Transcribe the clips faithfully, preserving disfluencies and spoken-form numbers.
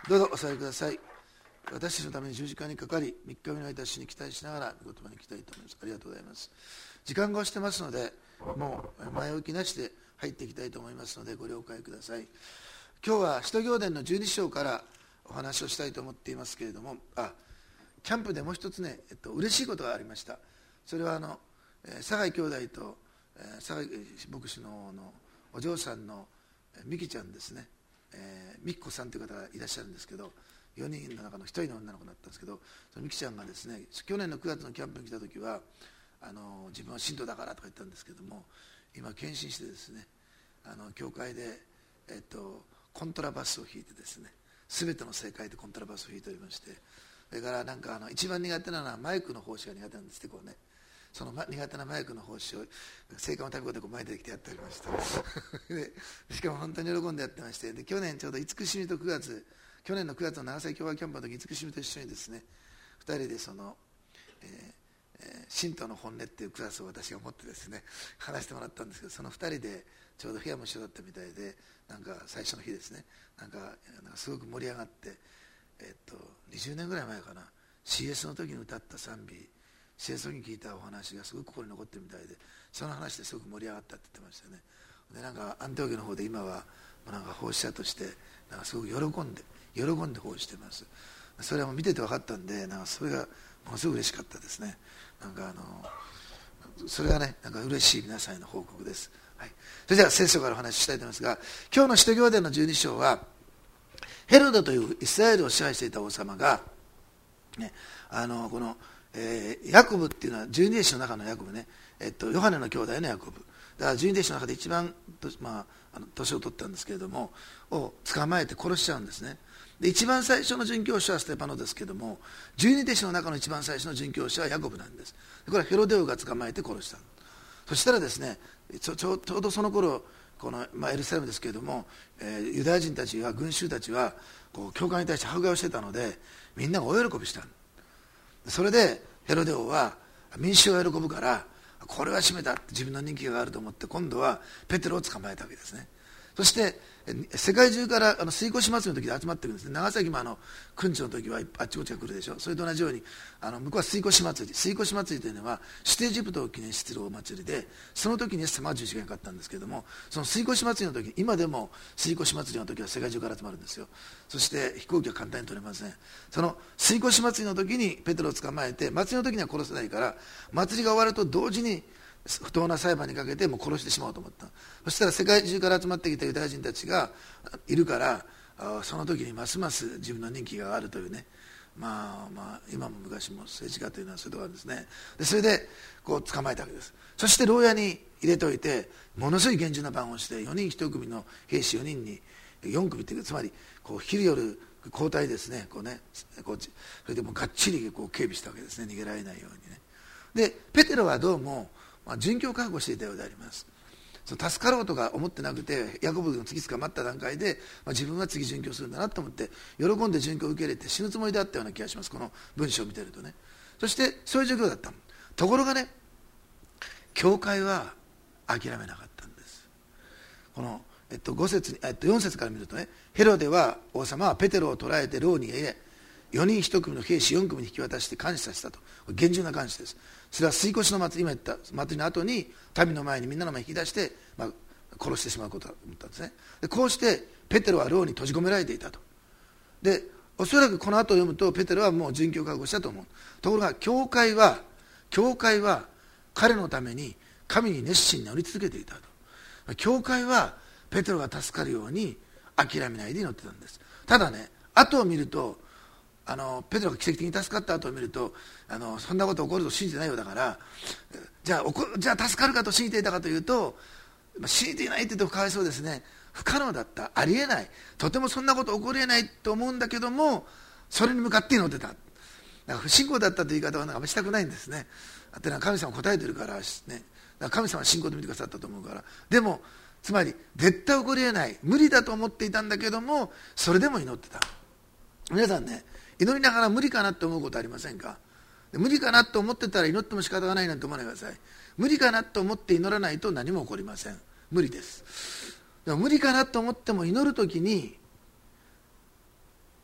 どうぞお座りください。私たちのために十字架にかかり、みっかめの間死に期待しながら御言葉に来たいと思います。ありがとうございます。時間が押してますので、もう前置きなしで入っていきたいと思いますので、ご了解ください。今日は使徒行伝のじゅうに章からお話をしたいと思っていますけれども、あキャンプでもう一つね、えっと、嬉しいことがありました。それはあの酒井兄弟と酒井牧師 の, のお嬢さんの美希ちゃんですね、えー、美希子さんという方がいらっしゃるんですけど、よにんの中のひとりの女の子だったんですけど、その美希ちゃんがですね、去年のくがつのキャンプに来た時はあの自分は信徒だからとか言ったんですけども、今献身してですね、あの教会で、えっと、コントラバスを弾いてですね、全ての正解でコントラバスを弾いておりまして、それからなんかあの一番苦手なのはマイクの奉仕が苦手なんですって、こうね、その苦手なマイクの奉仕を聖火の食べ方でこう前に出てきてやっておりましたでしかも本当に喜んでやってまして、で去年ちょうど慈しみとくがつ、去年のくがつの長崎共和キャンプの時、慈しみと一緒にですね、ふたりでその、えーえー、信徒の本音っていうクラスを私が持ってですね話してもらったんですけど、そのふたりでちょうど部屋も一緒だったみたいで、なんか最初の日ですね、なんか、なんかすごく盛り上がって、えー、っとにじゅうねんぐらい前かな、 シーエス の時に歌った賛美、シーエス に聞いたお話がすごく心に残ってるみたいで、その話ですごく盛り上がったって言ってましたね。でなんかアンテオ家の方で今はなんか奉仕者としてなんかすごく喜んで喜んで奉仕してます。それはもう見てて分かったんで、なんかそれがものすごく嬉しかったですね。なんかあのそれがね、なんか嬉しい皆さんへの報告です。はい、それでは聖書からお話ししたいと思いますが、今日の使徒行伝のじゅうに章は、ヘロドというイスラエルを支配していた王様が、ね、あのこのえー、ヤコブっていうのは十二弟子の中のヤコブね、えっと、ヨハネの兄弟のヤコブだから十二弟子の中で一番、まあ、あの年を取ったんですけれどもを捕まえて殺しちゃうんですね。で一番最初の殉教者はステパノですけれども、十二弟子の中の一番最初の殉教者はヤコブなんです。でこれはヘロデオが捕まえて殺した。そしたらですね、ちょ、ちょ、ちょうどその頃この、まあ、エルサレムですけれども、えー、ユダヤ人たちは群衆たちはこう教会に対して迫害をしてたので、みんなが大喜びした。それでヘロデ王は民衆が喜ぶからこれは締めたって自分の人気があると思って、今度はペテロを捕まえたわけですね。そして世界中からあの水越祭りの時で集まってくるんですね。長崎もあのくんちの時はあっちこっちが来るでしょ。それと同じようにあの向こうは水越祭り、水越祭りというのは出エジプトを記念しているお祭りで、その時にイエス様は十字架にかかったんですけれども、その水越祭りの時、今でも水越祭りの時は世界中から集まるんですよ。そして飛行機は簡単に取れません。その水越祭りの時にペテロを捕まえて、祭りの時には殺せないから、祭りが終わると同時に不当な裁判にかけてもう殺してしまおうと思った。そしたら世界中から集まってきたユダヤ人たちがいるから、その時にますます自分の人気があるというね、まあまあ今も昔も政治家というのはそういうところなんですね。でそれでこう捕まえたわけです。そして牢屋に入れておいて、ものすごい厳重な番をして、よにんいち組の兵士よにんによん組っていう、つまりこう昼夜交代ですね、こうねこうそれでもうがっちりこう警備したわけですね、逃げられないようにね。でペテロはどうもまあ、殉教覚悟していたようであります。その助かろうとか思ってなくて、ヤコブが次捕まった段階で、まあ、自分は次殉教するんだなと思って喜んで殉教を受け入れて死ぬつもりであったような気がします、この文章を見てるとね。そしてそういう状況だった。ところがね、教会は諦めなかったんです。この、えっと、ご節、えっと、よん節から見るとね、ヘロデは王様はペテロを捕らえて牢に入れ、よにんいち組の兵士よん組に引き渡して監視させたと。厳重な監視です。それは水越の祭り、今言った祭りの後に民の前にみんなの前に引き出して、まあ、殺してしまうことだと思ったんですね。でこうしてペテロは牢に閉じ込められていたと。でおそらくこの後を読むとペテロはもう殉教覚悟したと思う。ところが教会は教会は彼のために神に熱心に祈り続けていたと。教会はペテロが助かるように諦めないで祈ってたんです。ただね、後を見るとあのペテロが奇跡的に助かった後を見ると、あのそんなこと起こると信じてないようだから、じゃあおこじゃあ助かるかと信じていたかというと、信じていないって言うとかわいそうですね。不可能だった、ありえない、とてもそんなこと起こりえないと思うんだけども、それに向かって祈ってた。だから不信仰だったという言い方はなんかしたくないんですね。だって神様答えてるからね。だから神様は信仰で見てくださったと思うから。でもつまり絶対起こりえない、無理だと思っていたんだけども、それでも祈ってた。皆さんね、祈りながら無理かなって思うことありませんか？無理かなと思ってたら祈っても仕方がないなんて思わないでください。無理かなと思って祈らないと何も起こりません。無理です。でも無理かなと思っても祈るときに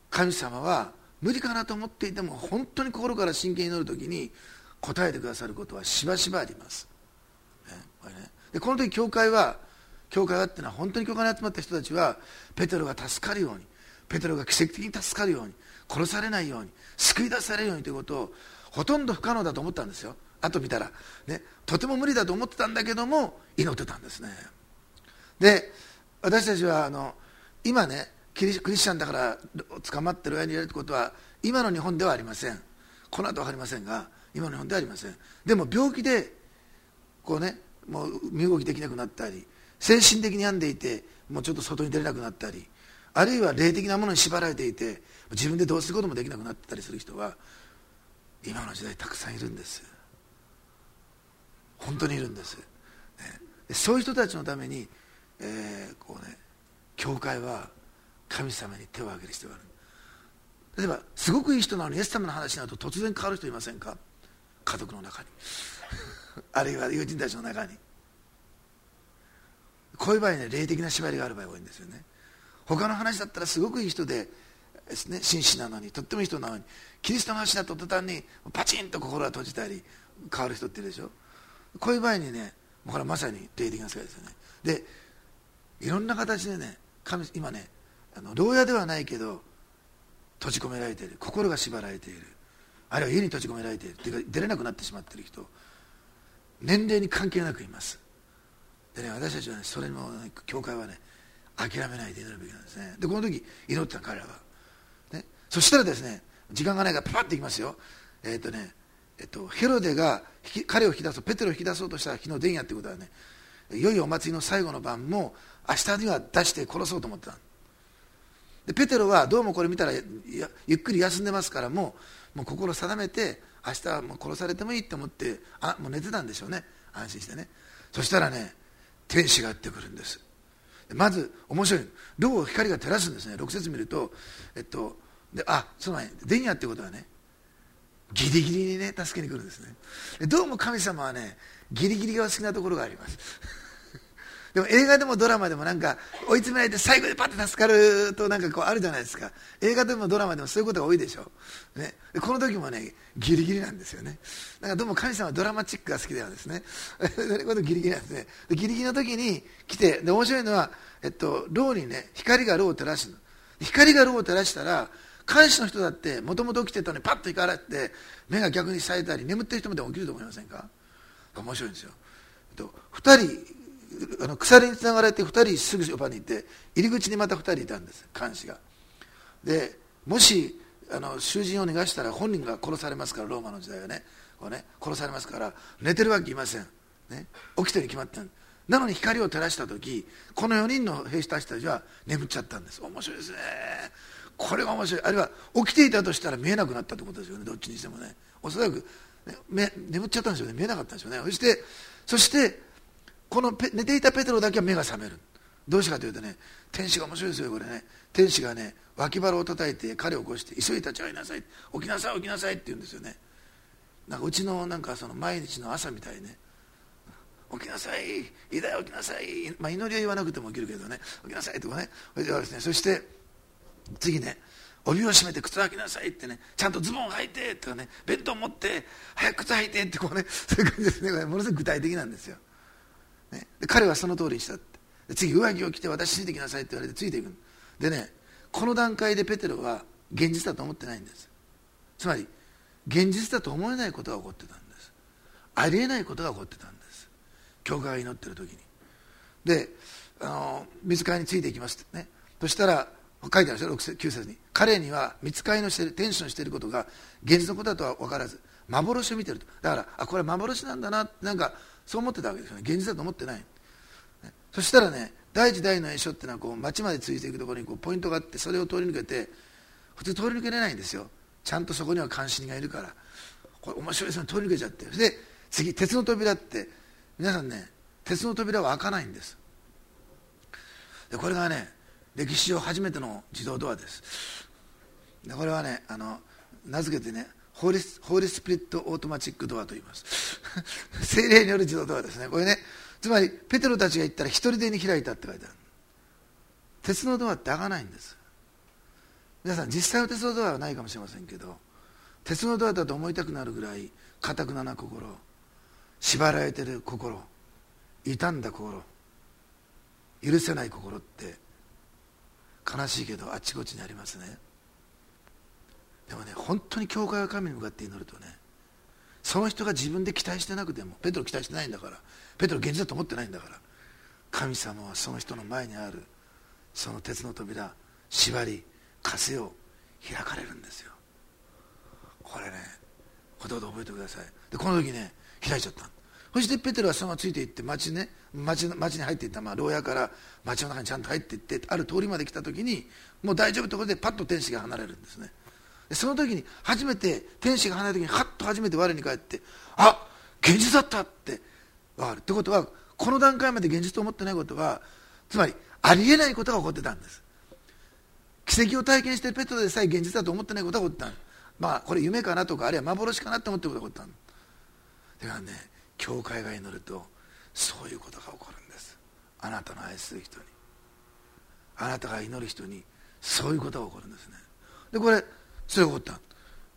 神様は無理かなと思っていても本当に心から真剣に祈るときに答えてくださることはしばしばあります、ねこれね、でこの時教会は教会はっていうのは本当に教会に集まった人たちはペテロが助かるように、ペテロが奇跡的に助かるように、殺されないように、救い出されるようにということをほとんど不可能だと思ったんですよ。あと見たら、ね、とても無理だと思ってたんだけども祈ってたんですね。で私たちはあの今ねキリ、クリスチャンだから捕まってる親に入れるということは今の日本ではありません。この後分かりませんが今の日本ではありません。でも病気でこうねもう身動きできなくなったり、精神的に病んでいてもうちょっと外に出れなくなったり、あるいは霊的なものに縛られていて自分でどうすることもできなくなったりする人は今の時代たくさんいるんです。本当にいるんです、ね、そういう人たちのために、えーこうね、教会は神様に手を挙げる必要がある。例えばすごくいい人なのにイエス様の話になると突然変わる人いませんか？家族の中にあるいは友人たちの中に。こういう場合ね霊的な縛りがある場合が多いんですよね。他の話だったらすごくいい人でですね、紳士なのにとってもいい人なのにキリストの話だと途端にパチンと心が閉じたり変わる人っているでしょ。こういう場合にねこれはまさに霊的な世界ですよね。でいろんな形でね神今ねあの牢屋ではないけど閉じ込められている、心が縛られている、あるいは家に閉じ込められているというか出れなくなってしまっている人年齢に関係なくいます。でね私たちはねそれも、ね、教会はね諦めないで祈るべきなんですね。でこの時祈ってた彼らは、ね、そしたらですね時間がないからパパッといきますよ。えっ、ー、とねえっと、ヘロデが彼を引き出そうペテロを引き出そうとしたら日の出んやってことはね、いよいよお祭りの最後の晩も明日には出して殺そうと思ってた。でペテロはどうもこれ見たらゆっくり休んでますからもう、もう心を定めて明日はもう殺されてもいいと思ってあもう寝てたんでしょうね、安心してね。そしたらね天使がやってくるんです。でまず面白い牢を光が照らすんですね。ろく節見ると、えっと、であその前に伝夜ってことはねギリギリにね助けに来るんですね。でどうも神様はねギリギリがお好きなところがありますでも映画でもドラマでもなんか追い詰められて最後でパッと助かるとなんかこうあるじゃないですか。映画でもドラマでもそういうことが多いでしょ、ね、でこの時もねギリギリなんですよね。なんかどうも神様はドラマチックが好きではですねそれこそギリギリなんですね。でギリギリの時に来てで面白いのは、えっと、牢にね光が牢を照らすの。光が牢を照らしたら監視の人だってもともと起きてたのにパッと光られて目が逆にされたり眠ってる人もでも起きると思いませんか？面白いんですよ。ふたりあの鎖につながれてふたりすぐそばにいて入り口にまたふたりいたんです監視が。でもしあの囚人を逃がしたら本人が殺されますからローマの時代はねこうね殺されますから寝てるわけいません、ね、起きてるに決まってる。なのに光を照らした時このよにんの兵士たちたちは眠っちゃったんです。面白いですね。これが面白い。あるいは起きていたとしたら見えなくなったってことですよね。どっちにしてもねおそらく、ね、目眠っちゃったんですよね。見えなかったんですよね。そしてそしてこのペ寝ていたペテロだけは目が覚める。どうしてかというとね天使が面白いですよこれね。天使がね脇腹を叩いて彼を起こして急いで立ち上がりなさい起きなさい起きなさいって言うんですよね。なんかうちのなんかその毎日の朝みたいね起きなさいいいだよ起きなさい、まあ、祈りは言わなくても起きるけどね起きなさいとかね。それではですねそして次ね帯を締めて靴履きなさいってねちゃんとズボン履いてとかね弁当持って早く靴履いてってこうねそういう感じですね。ものすごく具体的なんですよ、ね、で彼はその通りにしたって。で次上着を着て私ついてきなさいって言われてついていく。でねこの段階でペテロは現実だと思ってないんです。つまり現実だと思えないことが起こってたんです。ありえないことが起こってたんです。教会が祈ってる時にであの御使いについていきますってね。そしたら書いてあるんですよろく節きゅう節に彼には御使いのしている天使のしていることが現実のことだとは分からず幻を見ていると。だからあこれは幻なんだなってなんかそう思ってたわけですよね。現実だと思ってない、ね、そしたらね第一第二の栄書っていうのはこう町までついていくところにこうポイントがあってそれを通り抜けて普通通り抜けれないんですよ。ちゃんとそこには監視人がいるからこれ面白いですね。通り抜けちゃってで次鉄の扉って皆さんね鉄の扉は開かないんです。でこれがね歴史上初めての自動ドアです。でこれはねあの名付けてねホーリス、ホーリスピリットオートマチックドアと言います聖霊による自動ドアですね。これねつまりペテロたちが言ったら一人でに開いたって書いてある。鉄のドアって開かないんです。 皆さん実際の鉄のドアはないかもしれませんけど、鉄のドアだと思いたくなるぐらい堅くなな心、縛られてる心、傷んだ心、許せない心って悲しいけどあっちこっちにありますね。でもね、本当に教会が神に向かって祈るとね、その人が自分で期待してなくても、ペテロ期待してないんだから、ペテロ現実だと思ってないんだから、神様はその人の前にあるその鉄の扉、縛り、枷を開かれるんですよ。これね、ほとんど覚えてください。でこの時ね、開いちゃった。そしてペテロはそのままついていって町ね、町の町に入っていった、まあ、牢屋から町の中にちゃんと入っていって、ある通りまで来た時にもう大丈夫ところでパッと天使が離れるんですね。でその時に初めて天使が離れた時にハッと初めて我に返って、あ、現実だったって分かる。ってことはこの段階まで現実と思ってないことは、つまりありえないことが起こってたんです。奇跡を体験してペテロでさえ現実だと思ってないことが起こってたんです。まあこれ夢かなとか、あるいは幻かなと思ってることが起こったんです。だからね、教会が祈るとそういうことが起こるんです。あなたの愛する人に、あなたが祈る人にそういうことが起こるんですね。でこれそれが起こった、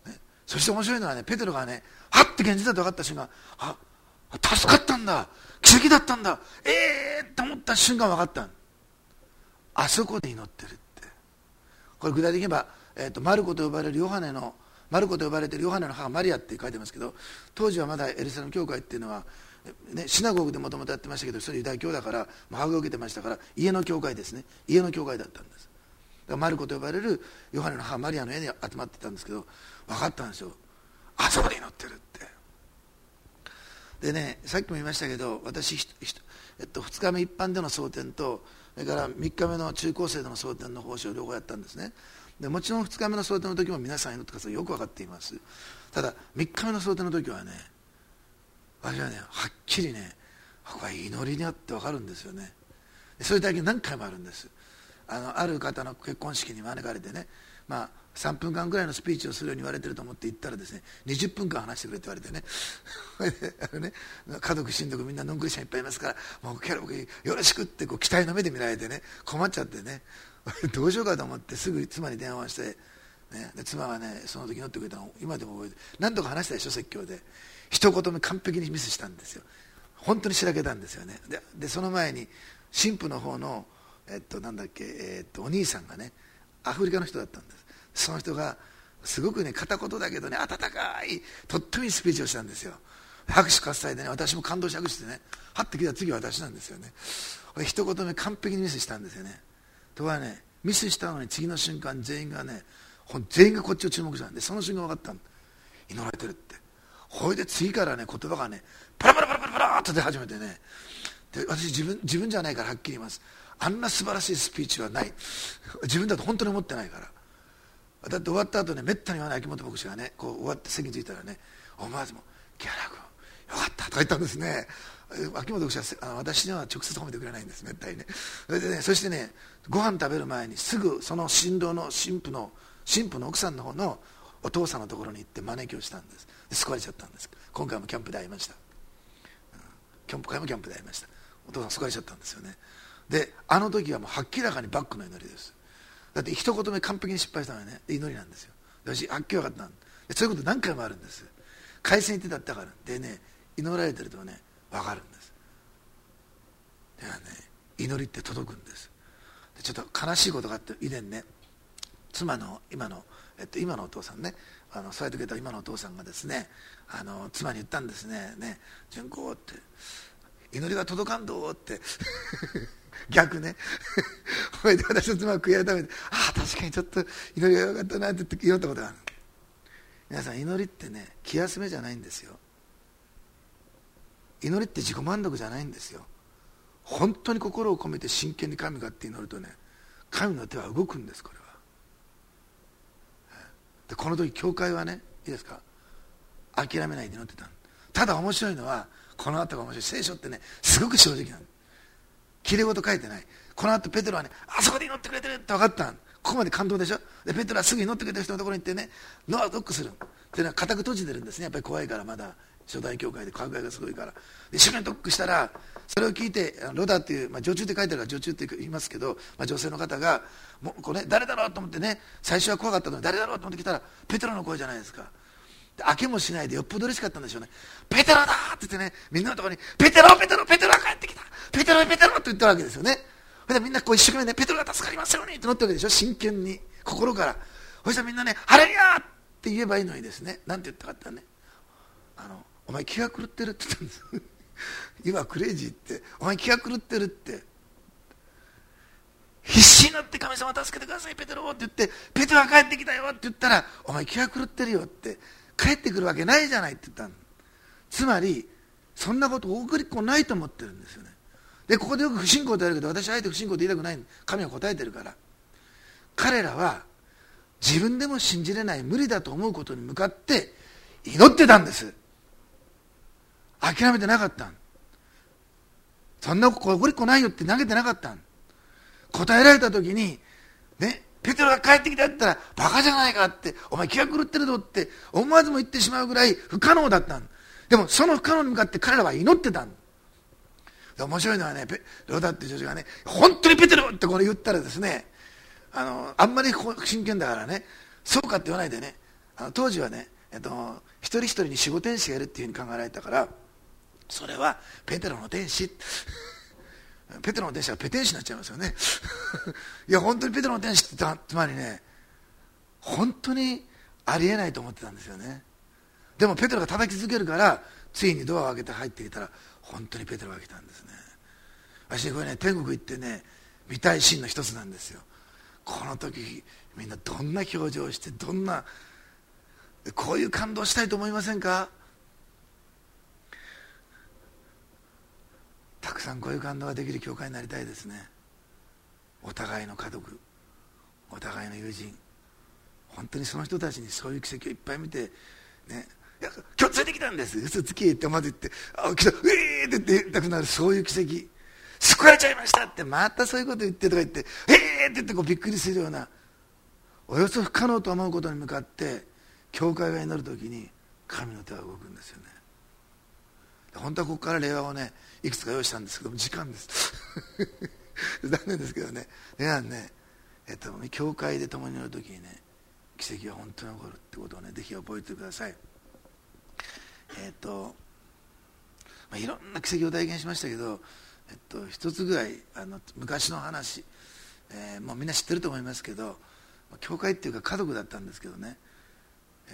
ね、そして面白いのはね、ペテロがね、はって現実だと分かった瞬間、あ、助かったんだ、奇跡だったんだ、ええー、と思った瞬間分かった。あそこで祈ってるって。これ具体的に言えば、えー、とマルコと呼ばれるヨハネのマルコと呼ばれているヨハネの母マリアって書いてますけど、当時はまだエルサレム教会っていうのは、ね、シナゴーグでもともとやってましたけど、それユダヤ教だから母が受けてましたから、家の教会ですね、家の教会だったんです。だからマルコと呼ばれるヨハネの母マリアの家に集まってたんですけど、分かったんですよ、あそこで祈ってるって。でね、さっきも言いましたけど、私、えっと、ふつかめ一般での蒼天と、それからみっかめの中高生での蒼天の奉仕を両方やったんですね。でもちろんふつかめの蒼天の時も皆さん祈ってください、よく分かっています。ただみっかめの蒼天の時はね、私はね、はっきりね、これは祈りにあって分かるんですよね。そういう体験何回もあるんです。あのある方の結婚式に招かれてね、まあ、さんぷんかんぐらいのスピーチをするように言われてると思って行ったらですね、にじゅっぷんかん話してくれって言われてねあのね、家族親族みんなノンクリスチャンいっぱいいますから、もうキャラ僕よろしくってこう期待の目で見られてね、困っちゃってねどうしようかと思ってすぐ妻に電話して、ね、で妻はね、その時乗ってくれたの今でも覚えて、何度か話したでしょ、説教で。一言目完璧にミスしたんですよ。本当にしらけたんですよね。 で, でその前に神父の方の、えっと、なんだっけ、えっと、お兄さんがね、アフリカの人だったんです。その人がすごくね、片言だけどね、温かいとってもいいスピーチをしたんですよ。拍手喝采でね、私も感動して拍手してね、はってきた次は私なんですよね。一言目完璧にミスしたんですよね。ところがね、ミスしたのに次の瞬間全員がね、全員がこっちを注目したんで、その瞬間分かったん、祈られてるって。ほいで次からね、言葉がね、パラパラパラパラパラっと出始めてね、で私自分自分じゃないからはっきり言います、あんな素晴らしいスピーチはない、自分だと本当に思ってないから。だって終わった後ね、めったに言わない秋元牧師がね、こう終わって席に着いたらね、思わずもギャラ君よかったとか言ったんですね。秋元牧師はあの私には直接褒めてくれないんです、めったにね。それでね、そしてね、ご飯食べる前にすぐその新郎の新婦の新婦の奥さんの方のお父さんのところに行って招きをしたんです。で救われちゃったんです。今回もキャンプで会いました、今回もキャンプで会いました。お父さん救われちゃったんですよね。であの時はもうはっきりかにバックの祈りです。だって一言目完璧に失敗したのはね、祈りなんですよ。私はっきり分かったんで、そういうこと何回もあるんです。海鮮行ってたってからでね、祈られてるとね分かるんです。ではね、祈りって届くんです。でちょっと悲しいことがあって、以前ね、妻の今の、えっと、今のお父さんね、あのそうやってくれた今のお父さんがですね、あの妻に言ったんですね、ね、純子って祈りが届かんどって逆ねそれで私の妻は悔い改めて、ああ確かにちょっと祈りがよかったなって言って祈ったことがある。皆さん、祈りってね、気休めじゃないんですよ。祈りって自己満足じゃないんですよ。本当に心を込めて真剣に神がって祈るとね、神の手は動くんです。これはで、この時教会はね、いいですか、諦めないで祈ってた。ただ面白いのは、この後が面白い。聖書ってね、すごく正直なの。きれい事書いてない。この後ペテロはね、あそこで祈ってくれてるって分かったん。ここまで感動でしょ。でペテロはすぐ祈ってくれてる人のところに行ってね、ノアをノックするっていうのは固く閉じてるんですね。やっぱり怖いからまだ初代教会で迫害がすごいから。で一生懸命特訓したら、それを聞いてロダっていう、まあ、女中って書いてあるから女中って言いますけど、まあ、女性の方がもうこれ、ね、誰だろうと思ってね、最初は怖かったのに誰だろうと思ってきたらペテロの声じゃないですか。で開けもしないでよっぽど嬉しかったんでしょうね。ペテロだって言ってね、みんなのところにペテロペテロペテロが帰ってきた、ペテロペテロって言ったわけですよね。それでみんなこう一生懸命ね、ペテロが助かりますようにって乗ってるわけでしょ、真剣に心から。そしたらみんなね、ハレルヤって言えばいいのにですね、なんて言ったかってね、あのお前気が狂ってるって言ったんですYou are crazyってお前気が狂ってるって、必死になって神様助けてくださいペテロって言って、ペテロが帰ってきたよって言ったら、お前気が狂ってるよって、帰ってくるわけないじゃないって言ったの。つまりそんなこと起こりっこないと思ってるんですよね。でここでよく不信仰と言われるけど、私はあえて不信仰と言いたくない、神は答えてるから。彼らは自分でも信じれない無理だと思うことに向かって祈ってたんです。諦めてなかったん。そんなこと起こりっこないよって投げてなかったん。答えられた時にね、ペテロが帰ってきたって言ったらバカじゃないかって、お前気が狂ってるぞって思わずも言ってしまうぐらい不可能だったん。でもその不可能に向かって彼らは祈ってたん。面白いのはね、ロダっていう女子がね、本当にペテロってこれ言ったらですね、あのあんまり真剣だからね、そうかって言わないでね、あの当時はね、えっと、一人一人に守護天使がいるっていうふうに考えられたから、それはペテロの天使ペテロの天使はペテン師になっちゃいますよねいや本当にペテロの天使ってつまりね、本当にありえないと思ってたんですよね。でもペテロが叩き続けるから、ついにドアを開けて入ってきたら本当にペテロが来たんですね。私これね、天国行ってね見たいシーンの一つなんですよ。この時みんなどんな表情をして、どんなこういう感動したいと思いませんか。たくさんこういう感動ができる教会になりたいですね。お互いの家族、お互いの友人、本当にその人たちにそういう奇跡をいっぱい見てね、いや今日連れてきたんです、嘘つきってまず言って、あ来た、えーって言ってたくなる、そういう奇跡、救われちゃいましたってまたそういうこと言ってとか言って、えーって言ってこうびっくりするような、およそ不可能と思うことに向かって教会が祈るときに神の手は動くんですよね。本当はここから令和をねいくつか用意したんですけども時間です残念ですけどね。でなんね、えっと、教会で共に祈るときにね、奇跡は本当に起こるってことをねぜひ覚えてください。えっと、まあ、いろんな奇跡を体験しましたけど、えっと、一つぐらいあの昔の話、えー、もうみんな知ってると思いますけど、教会っていうか家族だったんですけどね、え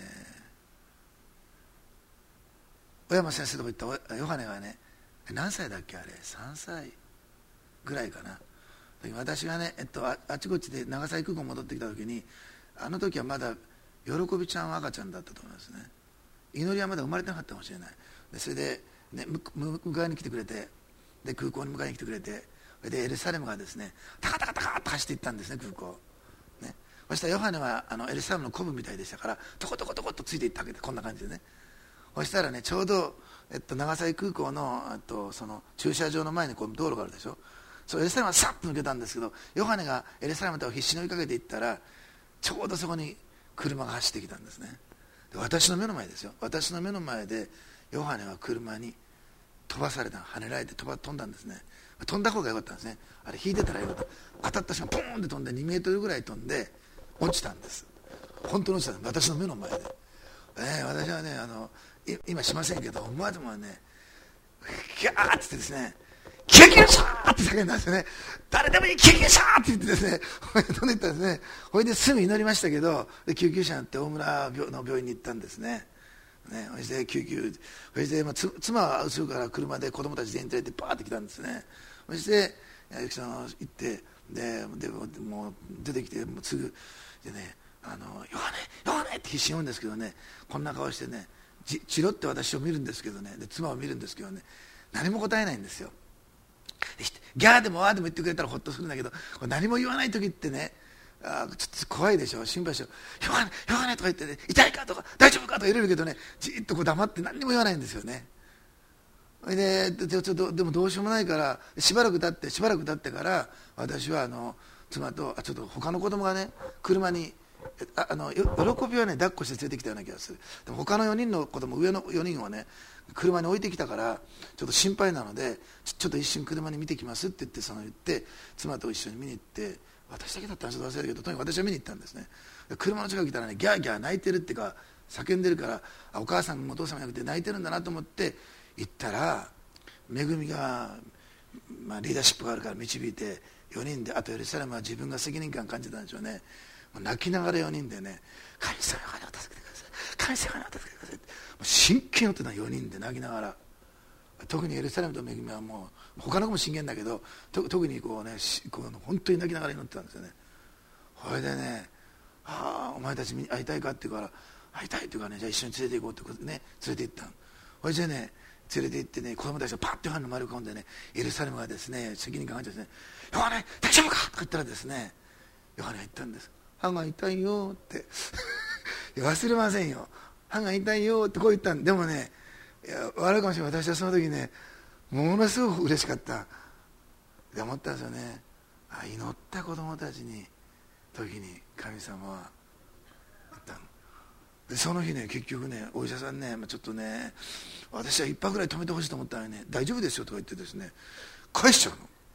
ー、小山先生とこ行ったヨハネはね、何歳だっけあれ、さんさいぐらいかな。私がね、えっと、あ, あちこちで長崎空港戻ってきた時に、あの時はまだ喜びちゃんは赤ちゃんだったと思いますね。祈りはまだ生まれてなかったかもしれない。でそれで、ね、迎えに来てくれて、で空港に迎えに来てくれて、でエルサレムがですねタカタカタカッと走っていったんですね、空港ね。そしたらヨハネはあのエルサレムのコブみたいでしたから、トコトコトコっとついていったわけで、こんな感じでね。そしたらね、ちょうど、えっと、長崎空港の、えっと、その駐車場の前にこう道路があるでしょ。そうエルサレムはさっと抜けたんですけど、ヨハネがエルサレムと必死に追いかけていったら、ちょうどそこに車が走ってきたんですね。で私の目の前ですよ、私の目の前でヨハネは車に飛ばされた、跳ねられて飛ば飛んだんですね。飛んだ方が良かったんですね。あれ引いてたらよかった。当たった瞬間ポーンって飛んでにメートルぐらい飛んで落ちたんです。本当に落ちたんです、私の目の前で、えー、私はねあの今しませんけど、思わずもねギャーってですね、救急車って叫んだんですよね。誰でもいい救急車って言ってですね、飛んでいったんですね。ほいですぐ祈りましたけど、救急車になって大村の病院に行ったんですね。ね、そして救急、そして、まあ、妻は後ろから車で子供たち全員連れてバーって来たんですね。そしてその行ってででもう出てきてもうすぐでね、あのヨハネヨハネって必死に言うんですけどね、こんな顔してねじチロって私を見るんですけどね、で妻を見るんですけどね、何も答えないんですよ。ギャーでもワーでも言ってくれたらほっとするんだけど、何も言わない時ってね、あちょっと怖いでしょ、心配でしょ。ヨハネヨハネとか言ってね、痛いかとか大丈夫かとか入れるけどね、じっとこう黙って何にも言わないんですよね。でちょっとでもどうしようもないから、しばらく経ってしばらく経ってから私はあの妻とあちょっと他の子供がね車にああの喜びはね抱っこして連れてきたような気がする。でも他のよにんの子供、上のよにんはね車に置いてきたからちょっと心配なので、ちょちょっと一瞬車に見てきますって言って、その言って妻と一緒に見に行って、私だけだったらちょっと忘れたけど、とにかく私は見に行ったんですね。で車の近く来たらねギャーギャー泣いてるっていうか叫んでるから、あお母さんもお父さんもいなくて泣いてるんだなと思って行ったら、恵みが、まあ、リーダーシップがあるから導いてよにんで、あとエルサレムは自分が責任感感じたんでしょうね。もう泣きながらよにんでね、神様を助けてください、神様を助けてくださいって、もう真剣に言ってたよにんで泣きながら。特にエルサレムと恵みはもう他の子も真剣だけど、と特にこうねこう本当に泣きながら祈ってたんですよね。それでね、ああお前たち会いたいかって言うから、会いたいって言うからね、じゃあ一緒に連れて行こうってね連れて行ったの。それでね連れて行ってね、子供たちがパッとヨハネの丸込んでね、エルサレムがですね責任感があってですね、ヨハネ大丈夫かとか言ったらですね、ヨハネが言ったんです。歯が痛いよって忘れませんよ、歯が痛いよってこう言ったんで、もねいや笑うかもしれない、私はその時ねものすごく嬉しかったで思ったんですよね。あ祈った子供たちに時に神様は言ったので、その日ね結局ねお医者さんね、ちょっとね私はいっぱいぐらい止めてほしいと思ったらね、大丈夫ですよとか言ってですね返しちゃう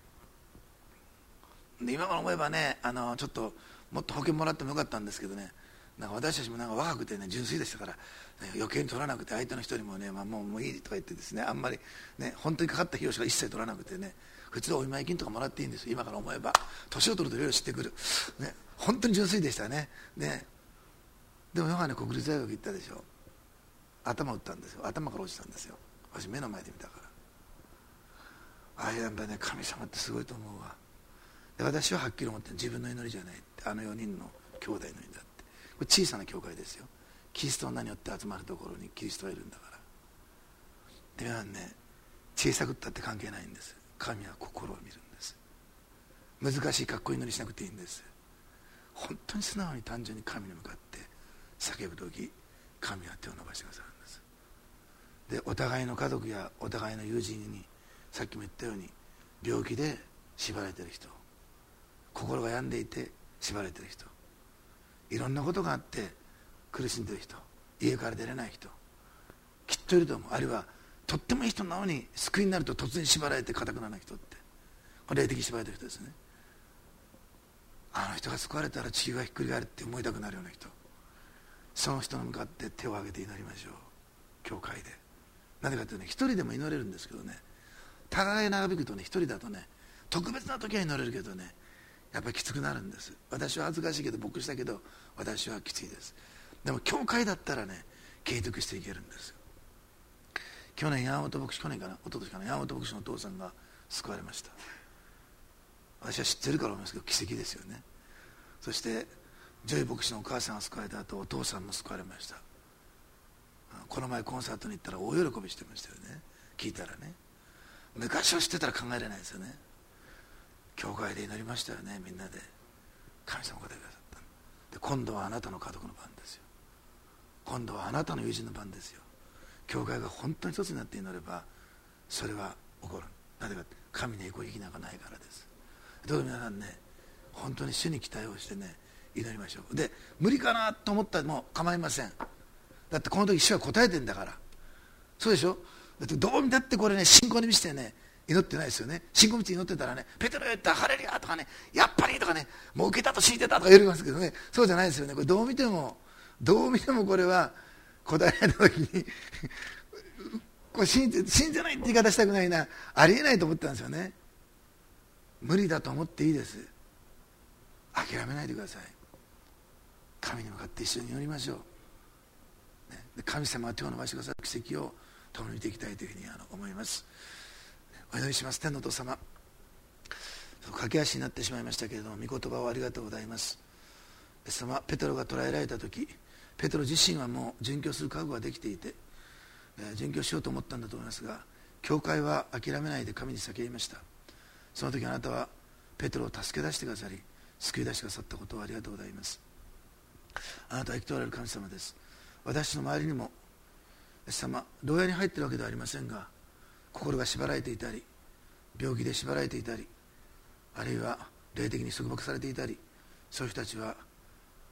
ので、今から思えばねあのちょっともっと保険もらってもよかったんですけどね、なんか私たちもなんか若くてね純粋でしたから、ね、余計に取らなくて、相手の人にもね、まあ、もうもういいとか言ってですね、あんまりね本当にかかった費用しか一切取らなくてね、普通はお見舞い金とかもらっていいんですよ、今から思えば。年を取るといろいろ知ってくる、ね、本当に純粋でしたね。ねでもヨハネ国立大学行ったでしょ、頭打ったんですよ、頭から落ちたんですよ、私目の前で見たから。ああやっぱね神様ってすごいと思うわ。で私ははっきり思って自分の祈りじゃないって、あのよにんの兄弟の祈りだって。これ小さな教会ですよ、キリストの名によって集まるところにキリストがいるんだから。で皆さんね小さくったって関係ないんです。神は心を見るんです。難しいかっこいい祈りしなくていいんです。本当に素直に単純に神に向かって叫ぶ時、神は手を伸ばしてくださるんです。でお互いの家族やお互いの友人に、さっきも言ったように病気で縛られている人、心が病んでいて縛られている人、いろんなことがあって苦しんでいる人、家から出れない人きっといると思う。あるいはとってもいい人なのに救いになると突然縛られて固くならない人って、これ霊的に縛られている人ですね。あの人が救われたら地球がひっくり返るって思いたくなるような人、その人に向かって手を挙げて祈りましょう、教会で。なぜかというとね、一人でも祈れるんですけどね、互い長引くとね、一人だとね特別な時は祈れるけどね、やっぱりきつくなるんです。私は恥ずかしいけど牧師だけど私はきついです。でも教会だったらね継続していけるんです。去年山本牧師、去年かな一昨年かな、山本牧師のお父さんが救われました。私は知ってるから思いますけど奇跡ですよね。そしてジョイ牧師のお母さんが救われた後、お父さんも救われました。この前コンサートに行ったら大喜びしてましたよね。聞いたらね、昔を知ってたら考えられないですよね。教会で祈りましたよね、みんなで。神様が答えてくださった。で今度はあなたの家族の番ですよ、今度はあなたの友人の番ですよ。教会が本当に一つになって祈ればそれは起こる。なぜか神の栄光を生きながらないからです。どうぞ皆さんね本当に主に期待をしてね祈りましょう。で無理かなと思ったらもう構いません。だってこの時主は答えてんだから。そうでしょ。だってどう見たってこれね信仰に満ちてね祈ってないですよね。信仰に満ちて祈ってたらね、ペテロ言ったハレルヤとかね、やっぱりとかね、もう受けたと信じてたとか言いますけどね、そうじゃないですよね。これどう見てもどう見てもこれは答えられた時にこれ信じて信じないって言い方したくないな、ありえないと思ったんですよね。無理だと思っていいです。諦めないでください。神に向かって一緒に祈りましょう、ね、で神様が手を伸ばしてくださる奇跡を共に見ていきたいというふうにあの思います。お祈りします。天のお父様、駆け足になってしまいましたけれども、御言葉をありがとうございます。イエス様、ペテロが捕らえられた時、ペテロ自身はもう殉教する覚悟ができていて、えー、殉教しようと思ったんだと思いますが、教会は諦めないで神に叫びました。その時あなたはペテロを助け出してくださり、救い出してくださったことをありがとうございます。あなたは生きておられる神様です。私の周りにもイエス様、牢屋に入っているわけではありませんが、心が縛られていたり、病気で縛られていたり、あるいは霊的に束縛されていたり、そういう人たちは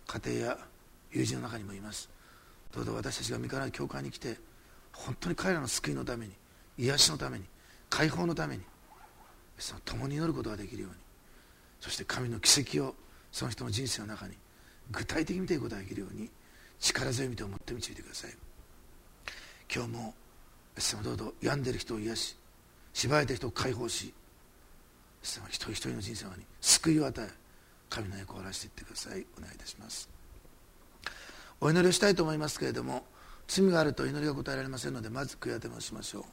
家庭や友人の中にもいます。どうぞ私たちが御子の教会に来て、本当に彼らの救いのために、癒しのために、解放のためにその共に祈ることができるように、そして神の奇跡をその人の人生の中に具体的に見ていくことができるように、力強い御手を持って導いてください。今日もイエス様、どうぞ病んでいる人を癒し、縛られている人を解放し、イエス様一人一人の人生の中に救いを与え、神の栄光を表していってください。お願いいたします。お祈りをしたいと思いますけれども、罪があると祈りが答えられませんので、まず悔い改めをしましょう。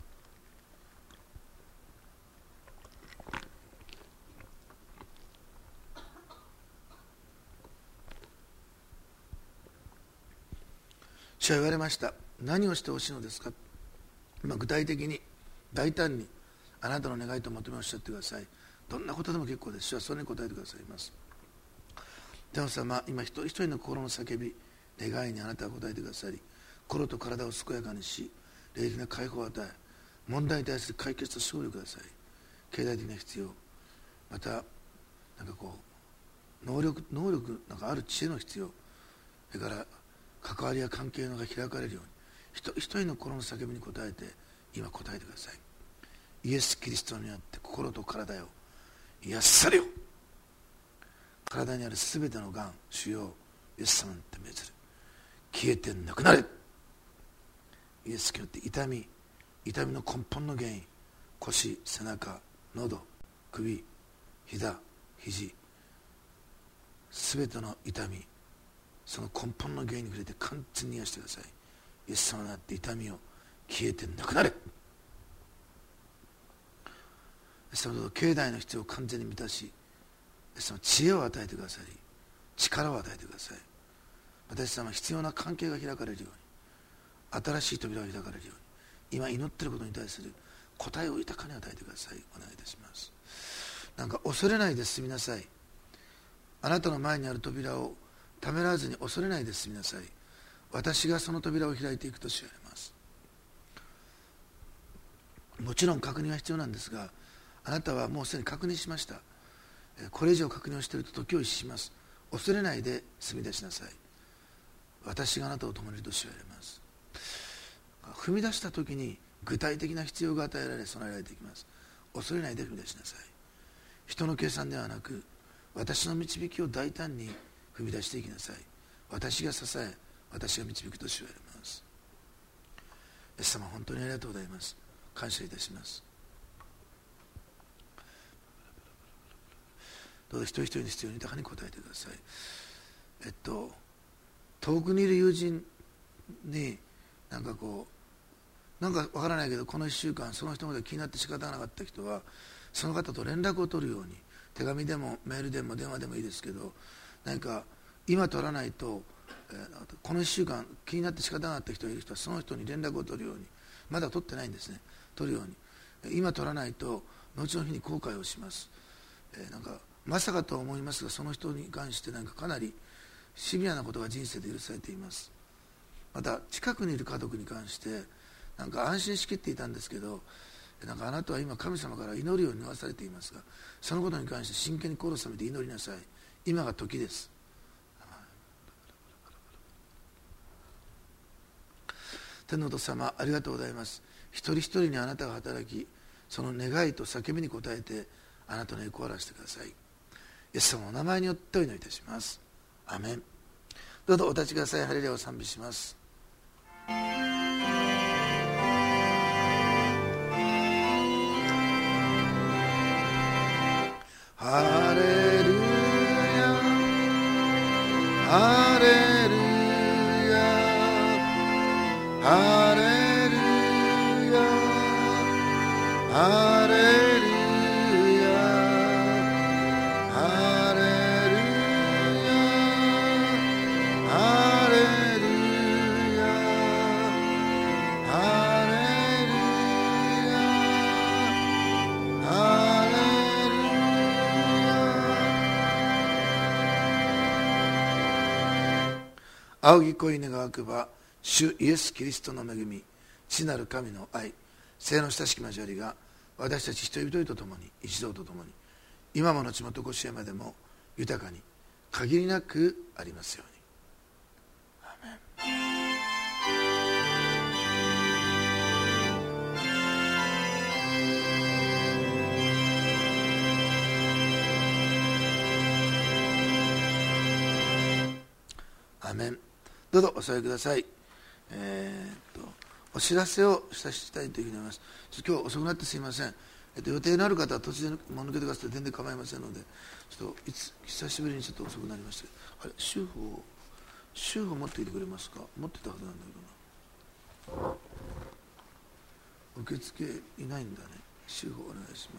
主は言われました。何をしてほしいのですか。今具体的に大胆にあなたの願いと求めをおっしゃってください。どんなことでも結構です。主はそれに答えてくださいます。天の様、今一人一人の心の叫び、願いにあなたが答えてくださり、心と体を健やかにし、霊的な解放を与え、問題に対する解決と勝利をください。経済的な必要、またなんかこう能力能力なんかある知恵の必要、それから関わりや関係のが開かれるように、一人一人の心の叫びに応えて今答えてください。イエス・キリストにあって心と体を癒されよ。体にあるすべてのがん、腫瘍、イエス様にって命ずる。消えてなくなれ。イエスによって痛み、痛みの根本の原因、腰、背中、喉、首、膝、肘、すべての痛み、その根本の原因に触れて完全に癒してください。イエス様になって痛みを消えてなくなれ。イエス様と境内の必要を完全に満たし、イエス様知恵を与えてくださり、力を与えてください。私様必要な関係が開かれるように、新しい扉が開かれるように、今祈っていることに対する答えを豊かに与えてください。お願いいたします。なんか恐れないで済みなさい。あなたの前にある扉をためらわずに恐れないで済みなさい。私がその扉を開いていくと知られます。もちろん確認は必要なんですが、あなたはもうすでに確認しました。これ以上確認をしていると時を逸します。恐れないで済み出しなさい。私があなたを共にいると知られます。踏み出した時に具体的な必要が与えられ備えられていきます。恐れないで踏み出しなさい。人の計算ではなく、私の導きを大胆に踏み出していきなさい。私が支え、私が導くと知られます。イエス様、本当にありがとうございます。感謝いたします。どうぞ一人一人の必要に豊かに応えてください。えっと遠くにいる友人になんかこうなんかわからないけど、このいっしゅうかんその人のことが気になって仕方がなかった人は、その方と連絡を取るように、手紙でもメールでも電話でもいいですけど、何か今取らないと、えー、このいっしゅうかん気になって仕方がなかった人がいる人は、その人に連絡を取るように、まだ取ってないんですね、取るように、今取らないと後の日に後悔をします。えー、なんかまさかとは思いますが、その人に関してなんかかなりシビアなことが人生で許されています。また近くにいる家族に関してなんか安心しきっていたんですけど、なんかあなたは今神様から祈るように言わされていますが、そのことに関して真剣に心を収めて祈りなさい。今が時です。天のお父様、ありがとうございます。一人一人にあなたが働き、その願いと叫びに応えてあなたの栄光を表してください。イエス様のお名前によってお祈りいたします。アメン。どうぞお立ちください。ハレルヤを賛美します。ハレルヤハレルヤハレルヤハレルヤ仰ぎ恋願わくば、主イエス・キリストの恵み、父なる神の愛、聖の親しき交わりが私たち一人一人と共に、一同と共に、今も後もとこしえまでも豊かに限りなくありますように。 アーメン。どうぞお座りください。えー、っとお知らせをしたしたいというふうに思います。今日遅くなってすみません。えっと、予定のある方は突然も抜けてくださって全然構いませんので、ちょっといつ久しぶりにちょっと遅くなりました。あれ、週報週報持っていてくれますか。持ってたはずなんだけどな。受付いないんだね。週報お願いします。